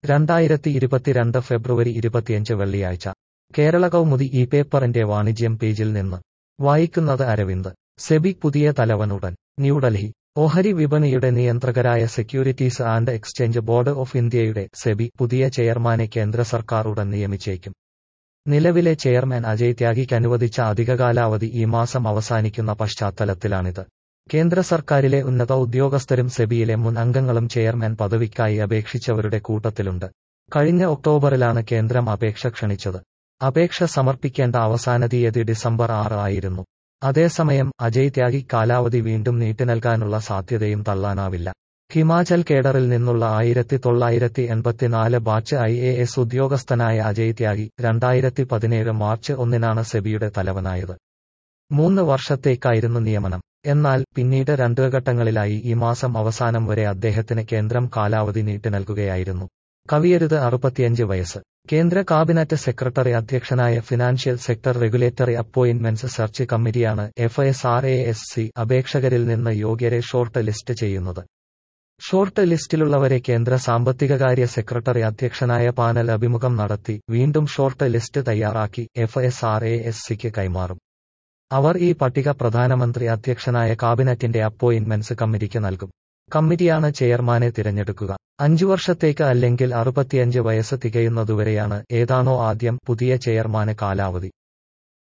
2022 ഫെബ്രുവരി 25 വെള്ളിയാഴ്ച കേരള കൗമുദി ഈ പേപ്പറിന്റെ വാണിജ്യം പേജിൽ നിന്ന് വായിക്കുന്നത് അരവിന്ദ്. സെബി പുതിയ തലവനുടൻ. ന്യൂഡൽഹി. ഓഹരി വിപണിയുടെ നിയന്ത്രകരായ securities and exchange board of ഇന്ത്യയുടെ സെബി പുതിയ ചെയർമാനെ കേന്ദ്ര സർക്കാർ ഉടൻ നിയമിച്ചേക്കും. നിലവിലെ ചെയർമാൻ അജയ് ത്യാഗിക്ക് അനുവദിച്ച അധികകാലാവധി ഈ മാസം അവസാനിക്കുന്ന പശ്ചാത്തലത്തിലാണിത്. കേന്ദ്ര സർക്കാരിലെ ഉന്നത ഉദ്യോഗസ്ഥരും സെബിയിലെ മുൻ അംഗങ്ങളും ചെയർമാൻ പദവിക്കായി അപേക്ഷിച്ചവരുടെ കൂട്ടത്തിലുണ്ട്. കഴിഞ്ഞ ഒക്ടോബറിലാണ് കേന്ദ്രം അപേക്ഷ ക്ഷണിച്ചത്. അപേക്ഷ സമർപ്പിക്കേണ്ട അവസാന തീയതി ഡിസംബർ 6 ആയിരുന്നു. അതേസമയം അജയ് ത്യാഗി കാലാവധി വീണ്ടും നീട്ടിനൽകാനുള്ള സാധ്യതയും തള്ളാനാവില്ല. ഹിമാചൽ കേഡറിൽ നിന്നുള്ള 1984 ബാച്ച് IAS ഉദ്യോഗസ്ഥനായ അജയ് ത്യാഗി 2017 മാർച്ച് 1 സെബിയുടെ തലവനായത്. 3 വർഷത്തേക്കായിരുന്നു നിയമനം. എന്നാൽ പിന്നീട് 2 ഘട്ടങ്ങളിലായി ഈ മാസം അവസാനം വരെ അദ്ദേഹത്തിന് കേന്ദ്രം കാലാവധി നീട്ടിനൽകുകയായിരുന്നു. കവിയരുത് 65 വയസ്സ്. കേന്ദ്ര കാബിനറ്റ് സെക്രട്ടറി അധ്യക്ഷനായ Financial Sector Regulatory Appointments Search കമ്മിറ്റിയാണ് FSRASC അപേക്ഷകരിൽ നിന്ന് യോഗ്യരെ ഷോർട്ട് ലിസ്റ്റ് ചെയ്യുന്നത്. ഷോർട്ട് ലിസ്റ്റിലുള്ളവരെ കേന്ദ്ര സാമ്പത്തികകാര്യ സെക്രട്ടറി അധ്യക്ഷനായ പാനൽ അഭിമുഖം നടത്തി വീണ്ടും ഷോർട്ട് ലിസ്റ്റ് തയ്യാറാക്കി FSRASCക്ക് കൈമാറും. അവർ ഈ പട്ടിക പ്രധാനമന്ത്രി അധ്യക്ഷനായ കാബിനറ്റിന്റെ അപ്പോയിന്റ്മെന്റ്സ് കമ്മിറ്റിക്ക് നൽകും. കമ്മിറ്റിയാണ് ചെയർമാനെ തിരഞ്ഞെടുക്കുക. 5 വർഷത്തേക്ക് അല്ലെങ്കിൽ 65 വയസ്സ് തികയുന്നതുവരെയാണ് ഏതാണോ ആദ്യം പുതിയ ചെയർമാന് കാലാവധി.